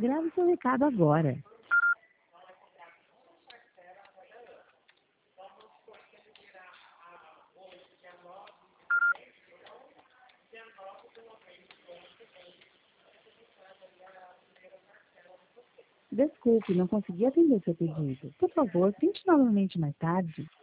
Grave seu recado agora. Desculpe, não consegui atender seu pedido. Por favor, tente novamente mais tarde.